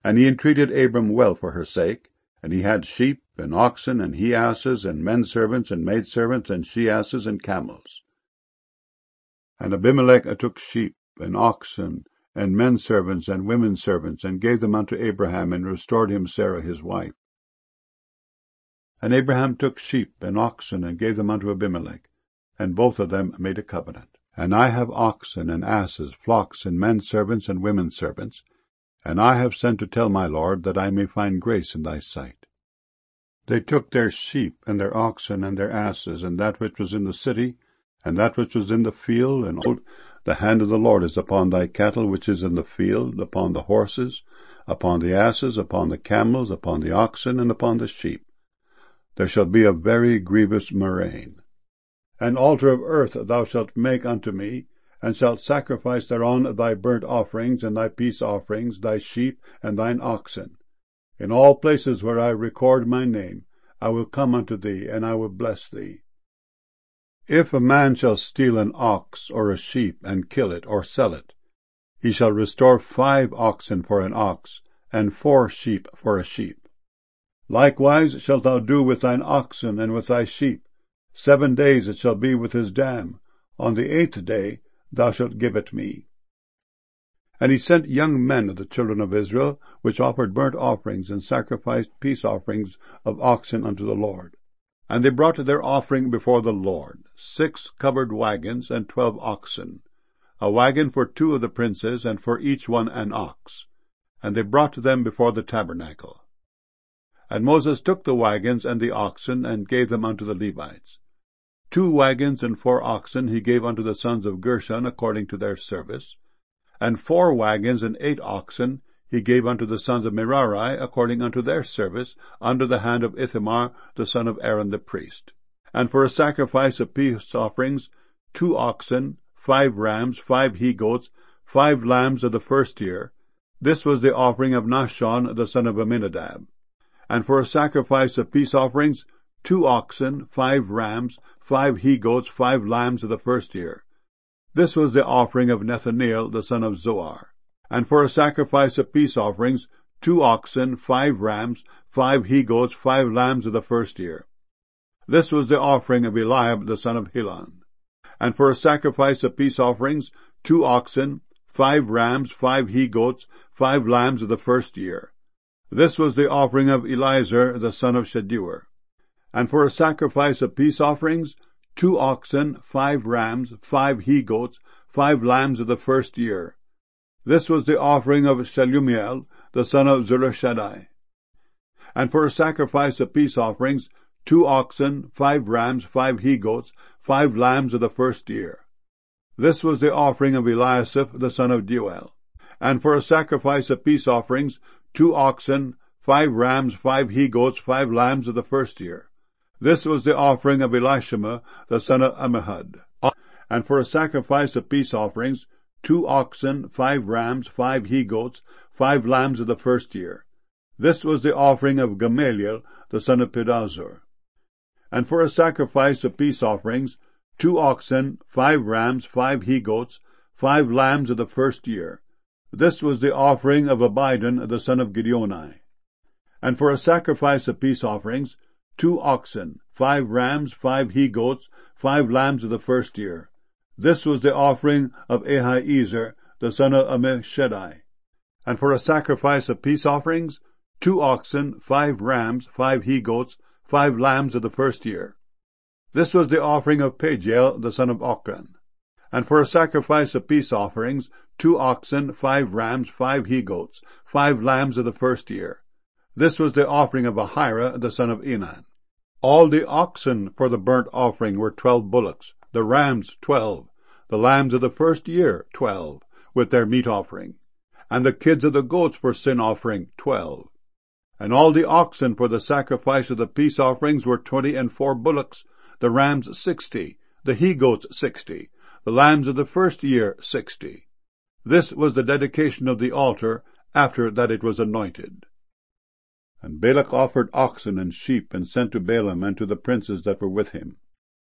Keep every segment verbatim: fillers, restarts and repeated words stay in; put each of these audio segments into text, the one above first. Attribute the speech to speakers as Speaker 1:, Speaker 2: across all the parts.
Speaker 1: And he entreated Abram well for her sake, and he had sheep, and oxen, and he-asses, and men-servants, and maidservants, and she-asses, and camels. And Abimelech took sheep, and oxen, and men-servants, and women-servants, and gave them unto Abraham, and restored him Sarah his wife. And Abraham took sheep and oxen, and gave them unto Abimelech, and both of them made a covenant. And I have oxen, and asses, flocks, and men-servants, and women-servants, and I have sent to tell my lord, that I may find grace in thy sight. They took their sheep, and their oxen, and their asses, and that which was in the city, and that which was in the field, and all. The hand of the Lord is upon thy cattle which is in the field, upon the horses, upon the asses, upon the camels, upon the oxen, and upon the sheep. There shall be a very grievous murrain. An altar of earth thou shalt make unto me, and shalt sacrifice thereon thy burnt offerings, and thy peace offerings, thy sheep, and thine oxen. In all places where I record my name, I will come unto thee, and I will bless thee. If a man shall steal an ox or a sheep, and kill it, or sell it, he shall restore five oxen for an ox, and four sheep for a sheep. Likewise shalt thou do with thine oxen and with thy sheep. Seven days it shall be with his dam. On the eighth day thou shalt give it me. And he sent young men of the children of Israel, which offered burnt offerings and sacrificed peace offerings of oxen unto the Lord. And they brought their offering before the Lord, six covered wagons and twelve oxen, a wagon for two of the princes, and for each one an ox. And they brought them before the tabernacle. And Moses took the wagons and the oxen, and gave them unto the Levites. Two wagons and four oxen he gave unto the sons of Gershon according to their service, and four wagons and eight oxen he gave unto the sons of Merari according unto their service, under the hand of Ithamar the son of Aaron the priest. And for a sacrifice of peace offerings, two oxen, five rams, five he-goats, five lambs of the first year. This was the offering of Nahshon the son of Amminadab. And for a sacrifice of peace offerings, two oxen, five rams, five he-goats, five lambs of the first year. This was the offering of Nethaneel the son of Zoar. And for a sacrifice of peace offerings, two oxen, five rams, five he-goats, five lambs of the first year. This was the offering of Eliab the son of Helon. And for a sacrifice of peace offerings, two oxen, five rams, five he-goats, five lambs of the first year. This was the offering of Eliezer the son of Shedeur. And for a sacrifice of peace offerings, two oxen, five rams, five he-goats, five lambs of the first year. This was the offering of Shelumiel the son of Zurishaddai. And for a sacrifice of peace offerings, two oxen, five rams, five he-goats, five lambs of the first year. This was the offering of Eliasaph the son of Deuel. And for a sacrifice of peace offerings, two oxen, five rams, five he-goats, five lambs of the first year. This was the offering of Elishama the son of Ammihud. And for a sacrifice of peace offerings, two oxen, five rams, five he-goats, five lambs of the first year. This was the offering of Gamaliel the son of Pedahzur. And for a sacrifice of peace offerings, two oxen, five rams, five he-goats, five lambs of the first year. This was the offering of Abidan the son of Gideoni. And for a sacrifice of peace offerings, two oxen, five rams, five he-goats, five lambs of the first year. This was the offering of Ahiezer the son of Ammishaddai. And for a sacrifice of peace offerings, two oxen, five rams, five he-goats, five lambs of the first year. This was the offering of Pagiel the son of Ochran. And for a sacrifice of peace offerings, two oxen, five rams, five he-goats, five lambs of the first year. This was the offering of Ahira the son of Enan. All the oxen for the burnt offering were twelve bullocks, the rams twelve, the lambs of the first year twelve, with their meat offering, and the kids of the goats for sin offering twelve. And all the oxen for the sacrifice of the peace offerings were twenty and four bullocks, the rams sixty, the he-goats sixty, the lambs of the first year sixty. This was the dedication of the altar after that it was anointed. And Balak offered oxen and sheep, and sent to Balaam and to the princes that were with him.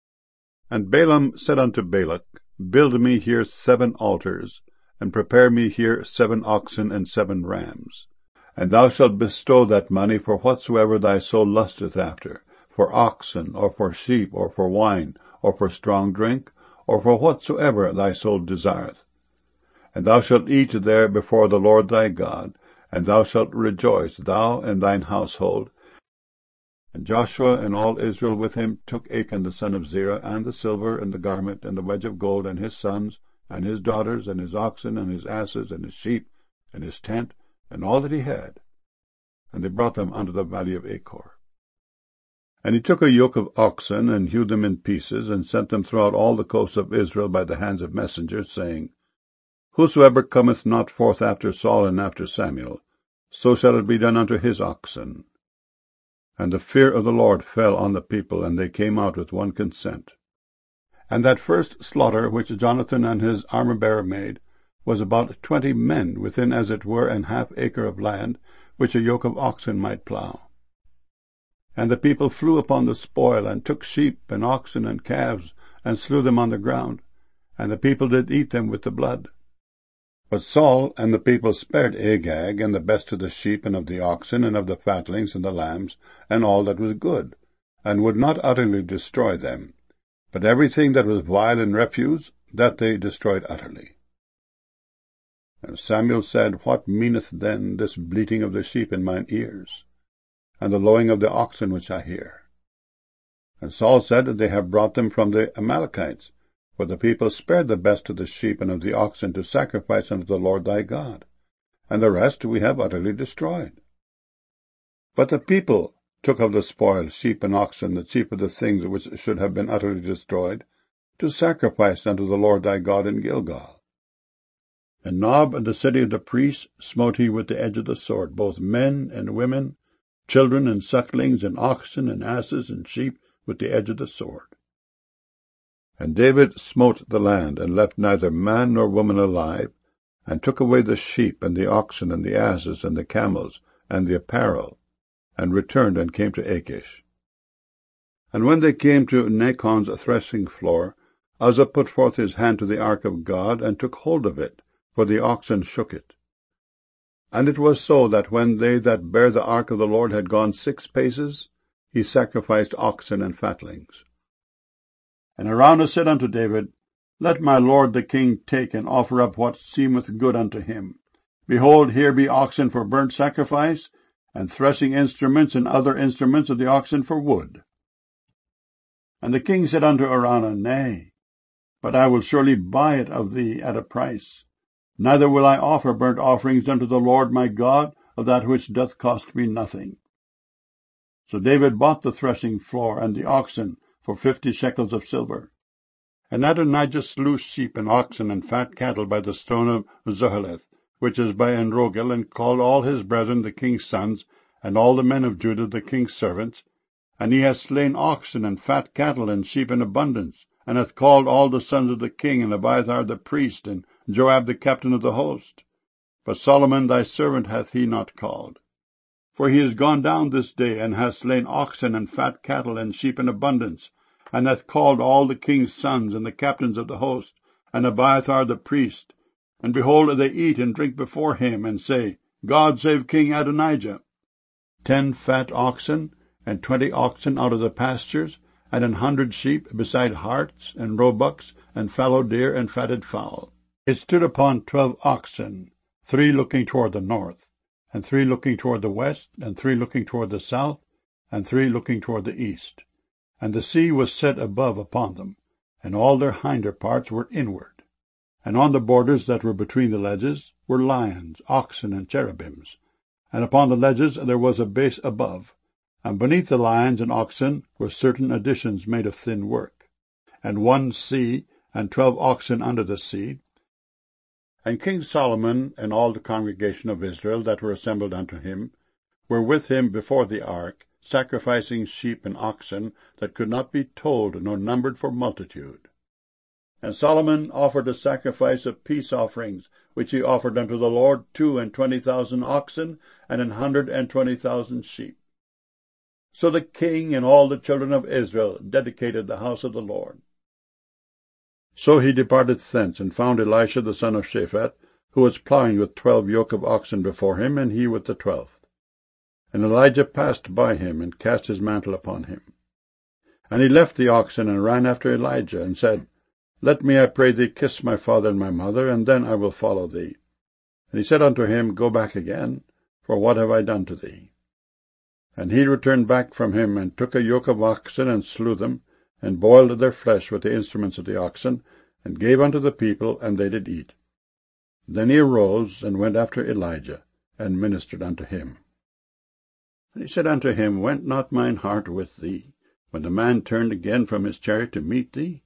Speaker 1: And Balaam said unto Balak, Build me here seven altars, and prepare me here seven oxen and seven rams. And thou shalt bestow that money for whatsoever thy soul lusteth after, for oxen, or for sheep, or for wine, or for strong drink, or for whatsoever thy soul desireth. And thou shalt eat there before the Lord thy God, and thou shalt rejoice, thou and thine household. And Joshua and all Israel with him took Achan the son of Zerah, and the silver, and the garment, and the wedge of gold, and his sons, and his daughters, and his oxen, and his asses, and his sheep, and his tent, and all that he had, and they brought them unto the valley of Achor. And he took a yoke of oxen, and hewed them in pieces, and sent them throughout all the coasts of Israel by the hands of messengers, saying, Whosoever cometh not forth after Saul and after Samuel, so shall it be done unto his oxen. And the fear of the Lord fell on the people, and they came out with one consent. And that first slaughter which Jonathan and his armor-bearer made was about twenty men within as it were an half acre of land, which a yoke of oxen might plough. And the people flew upon the spoil, and took sheep and oxen and calves, and slew them on the ground, and the people did eat them with the blood. But Saul and the people spared Agag, and the best of the sheep, and of the oxen, and of the fatlings, and the lambs, and all that was good, and would not utterly destroy them. But everything that was vile and refuse, that they destroyed utterly. And Samuel said, What meaneth then this bleating of the sheep in mine ears, and the lowing of the oxen which I hear? And Saul said, They have brought them from the Amalekites, for the people spared the best of the sheep and of the oxen to sacrifice unto the Lord thy God, and the rest we have utterly destroyed. But the people took of the spoil sheep and oxen, the chief of the things which should have been utterly destroyed, to sacrifice unto the Lord thy God in Gilgal. And Nob and the city of the priests smote he with the edge of the sword, both men and women, children and sucklings, and oxen and asses and sheep with the edge of the sword. And David smote the land, and left neither man nor woman alive, and took away the sheep, and the oxen, and the asses, and the camels, and the apparel, and returned and came to Achish. And when they came to Nachon's threshing floor, Uzzah put forth his hand to the ark of God, and took hold of it, for the oxen shook it. And it was so that when they that bare the ark of the Lord had gone six paces, he sacrificed oxen and fatlings. And Araunah said unto David, Let my lord the king take and offer up what seemeth good unto him. Behold, here be oxen for burnt sacrifice, and threshing instruments and other instruments of the oxen for wood. And the king said unto Araunah, Nay, but I will surely buy it of thee at a price. Neither will I offer burnt offerings unto the Lord my God of that which doth cost me nothing. So David bought the threshing floor and the oxen for fifty shekels of silver. And Adonijah slew sheep and oxen and fat cattle by the stone of Zoheleth, which is by Enrogel, and called all his brethren the king's sons, and all the men of Judah the king's servants. And he hath slain oxen and fat cattle and sheep in abundance, and hath called all the sons of the king, and Abiathar the priest, and Joab the captain of the host. But Solomon thy servant hath he not called. For he is gone down this day, and hath slain oxen and fat cattle and sheep in abundance, and hath called all the king's sons and the captains of the host, and Abiathar the priest. And behold, they eat and drink before him, and say, God save King Adonijah. Ten fat oxen, and twenty oxen out of the pastures, and an hundred sheep, beside harts, and roebucks, and fallow deer, and fatted fowl. It stood upon twelve oxen, three looking toward the north, and three looking toward the west, and three looking toward the south, and three looking toward the east. And the sea was set above upon them, and all their hinder parts were inward. And on the borders that were between the ledges were lions, oxen, and cherubims. And upon the ledges there was a base above, and beneath the lions and oxen were certain additions made of thin work, and one sea, and twelve oxen under the sea. And King Solomon and all the congregation of Israel that were assembled unto him were with him before the ark, sacrificing sheep and oxen that could not be told nor numbered for multitude. And Solomon offered a sacrifice of peace offerings, which he offered unto the Lord two and twenty thousand oxen, and an hundred and twenty thousand sheep. So the king and all the children of Israel dedicated the house of the Lord. So he departed thence, and found Elisha the son of Shaphat, who was plowing with twelve yoke of oxen before him, and he with the twelfth. And Elijah passed by him, and cast his mantle upon him. And he left the oxen, and ran after Elijah, and said, Let me, I pray thee, kiss my father and my mother, and then I will follow thee. And he said unto him, Go back again, for what have I done to thee? And he returned back from him, and took a yoke of oxen, and slew them, and boiled their flesh with the instruments of the oxen, and gave unto the people, and they did eat. Then he arose, and went after Elijah, and ministered unto him. And he said unto him, Went not mine heart with thee, when the man turned again from his chariot to meet thee?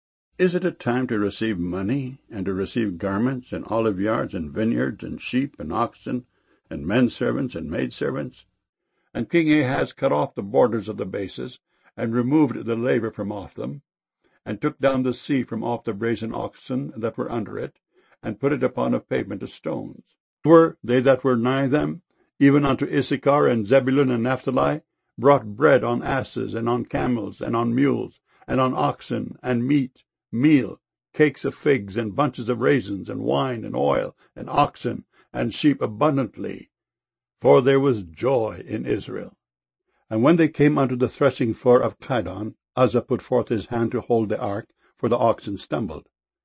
Speaker 1: Is it a time to receive money, and to receive garments, and olive yards, and vineyards, and sheep, and oxen, and men servants, and maidservants? And King Ahaz cut off the borders of the bases, and removed the laver from off them, and took down the sea from off the brazen oxen that were under it, and put it upon a pavement of stones. Were they that were nigh them, even unto Issachar and Zebulun and Naphtali, brought bread on asses, and on camels, and on mules, and on oxen, and meat, meal, cakes of figs, and bunches of raisins, and wine, and oil, and oxen, and sheep abundantly. For there was joy in Israel. And when they came unto the threshing floor of Chidon, Uzzah put forth his hand to hold the ark, for the oxen stumbled.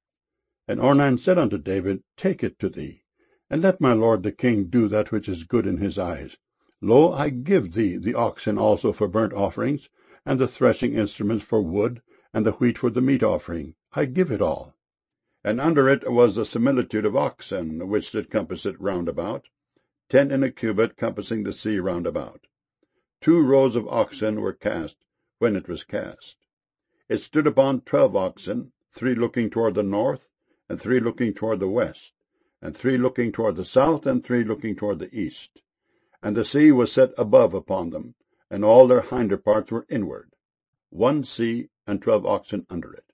Speaker 1: And Ornan said unto David, Take it to thee, and let my lord the king do that which is good in his eyes. Lo, I give thee the oxen also for burnt offerings, and the threshing instruments for wood, and the wheat for the meat offering. I give it all. And under it was the similitude of oxen, which did compass it round about, ten in a cubit, compassing the sea round about. Two rows of oxen were cast when it was cast. It stood upon twelve oxen, three looking toward the north, and three looking toward the west, and three looking toward the south, and three looking toward the east. And the sea was set above upon them, and all their hinder parts were inward. One sea, and twelve oxen under it.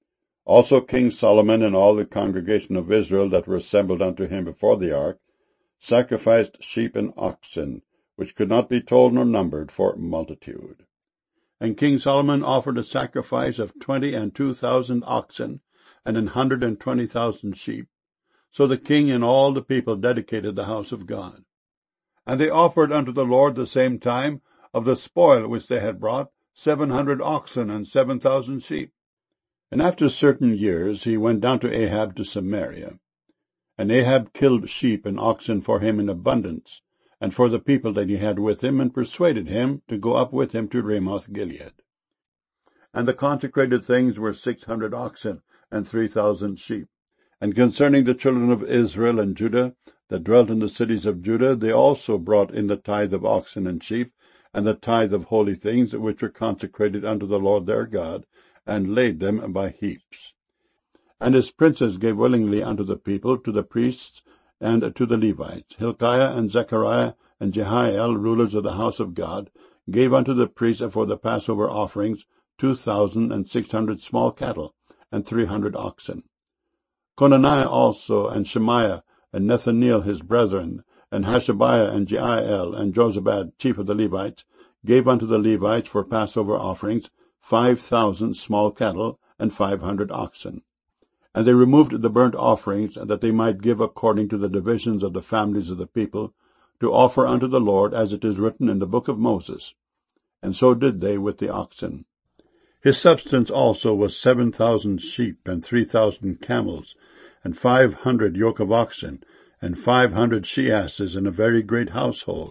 Speaker 1: Also King Solomon and all the congregation of Israel that were assembled unto him before the ark sacrificed sheep and oxen, which could not be told nor numbered for multitude. And King Solomon offered a sacrifice of twenty and two thousand oxen, and an hundred and twenty thousand sheep. So the king and all the people dedicated the house of God. And they offered unto the Lord the same time of the spoil which they had brought, seven hundred oxen and seven thousand sheep. And after certain years he went down to Ahab to Samaria. And Ahab killed sheep and oxen for him in abundance, and for the people that he had with him, and persuaded him to go up with him to Ramoth Gilead. And the consecrated things were six hundred oxen and three thousand sheep. And concerning the children of Israel and Judah, that dwelt in the cities of Judah, they also brought in the tithe of oxen and sheep, and the tithe of holy things which were consecrated unto the Lord their God, and laid them by heaps. And his princes gave willingly unto the people, to the priests, and to the Levites. Hilkiah and Zechariah and Jehiel, rulers of the house of God, gave unto the priests for the Passover offerings two thousand and six hundred small cattle, and three hundred oxen. Conaniah also, and Shemaiah, and Nethaneel his brethren, and Hashabiah, and Jeiel, and Jozabad, chief of the Levites, gave unto the Levites for Passover offerings five thousand small cattle, and five hundred oxen. And they removed the burnt offerings, that they might give according to the divisions of the families of the people, to offer unto the Lord, as it is written in the book of Moses. And so did they with the oxen. His substance also was seven thousand sheep, and three thousand camels, and five hundred yoke of oxen, and five hundred she-asses, in a very great household,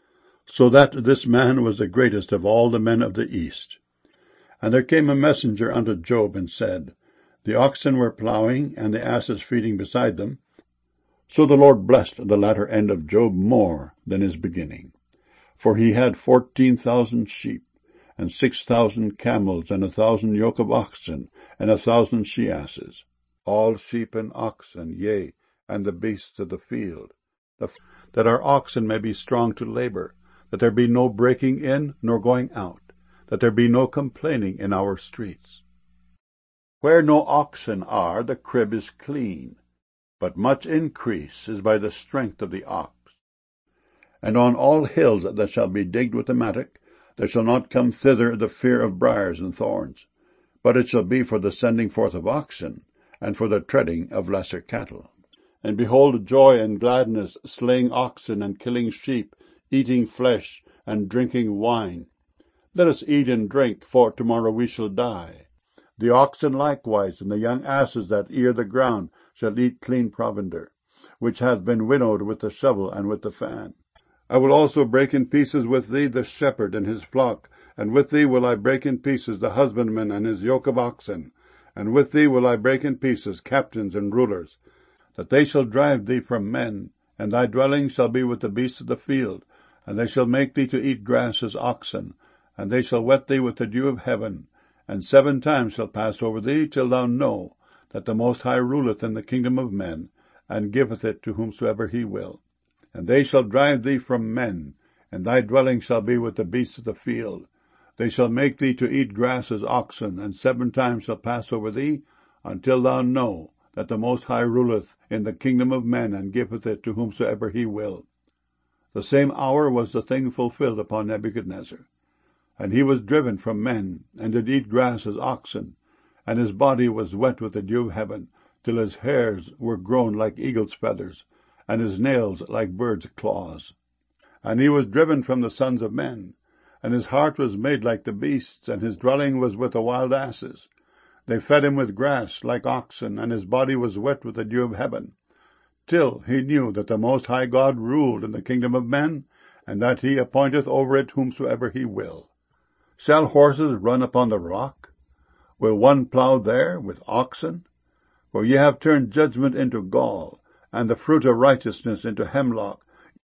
Speaker 1: so that this man was the greatest of all the men of the east. And there came a messenger unto Job, and said, The oxen were plowing, and the asses feeding beside them. So the Lord blessed the latter end of Job more than his beginning. For he had fourteen thousand sheep, and six thousand camels, and a thousand yoke of oxen, and a thousand she-asses, all sheep and oxen, yea, and the beasts of the field, that our oxen may be strong to labor, that there be no breaking in nor going out, that there be no complaining in our streets. Where no oxen are, the crib is clean, but much increase is by the strength of the ox. And on all hills that shall be digged with the mattock, there shall not come thither the fear of briars and thorns, but it shall be for the sending forth of oxen, and for the treading of lesser cattle. And behold joy and gladness, slaying oxen and killing sheep, eating flesh and drinking wine. Let us eat and drink, for tomorrow we shall die. The oxen likewise, and the young asses that ear the ground, shall eat clean provender, which hath been winnowed with the shovel and with the fan. I will also break in pieces with thee the shepherd and his flock, and with thee will I break in pieces the husbandman and his yoke of oxen, and with thee will I break in pieces captains and rulers, that they shall drive thee from men, and thy dwelling shall be with the beasts of the field, and they shall make thee to eat grass as oxen, and they shall wet thee with the dew of heaven, and seven times shall pass over thee, till thou know that the Most High ruleth in the kingdom of men, and giveth it to whomsoever he will. And they shall drive thee from men, and thy dwelling shall be with the beasts of the field. They shall make thee to eat grass as oxen, and seven times shall pass over thee, until thou know that the Most High ruleth in the kingdom of men, and giveth it to whomsoever he will. The same hour was the thing fulfilled upon Nebuchadnezzar. And he was driven from men, and did eat grass as oxen, and his body was wet with the dew of heaven, till his hairs were grown like eagle's feathers, and his nails like birds' claws. And he was driven from the sons of men, and his heart was made like the beasts, and his dwelling was with the wild asses. They fed him with grass like oxen, and his body was wet with the dew of heaven, till he knew that the Most High God ruled in the kingdom of men, and that he appointeth over it whomsoever he will. Shall horses run upon the rock? Will one plough there with oxen? For ye have turned judgment into gall, and the fruit of righteousness into hemlock.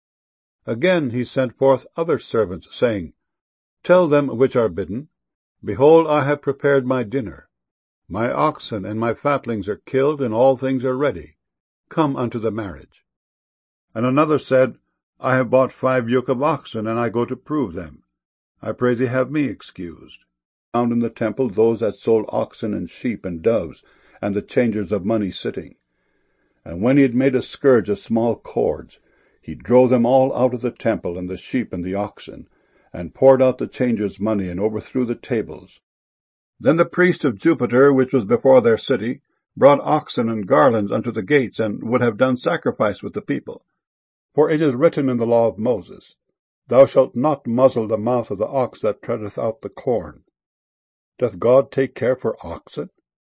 Speaker 1: Again he sent forth other servants, saying, Tell them which are bidden, Behold, I have prepared my dinner. My oxen and my fatlings are killed, and all things are ready. Come unto the marriage. And another said, I have bought five yoke of oxen, and I go to prove them. I pray thee have me excused. Found in the temple those that sold oxen and sheep and doves, and the changers of money sitting. And when he had made a scourge of small cords, he drove them all out of the temple, and the sheep and the oxen, and poured out the changers' money, and overthrew the tables. Then the priest of Jupiter, which was before their city, brought oxen and garlands unto the gates, and would have done sacrifice with the people. For it is written in the law of Moses, Thou shalt not muzzle the mouth of the ox that treadeth out the corn. Doth God take care for oxen?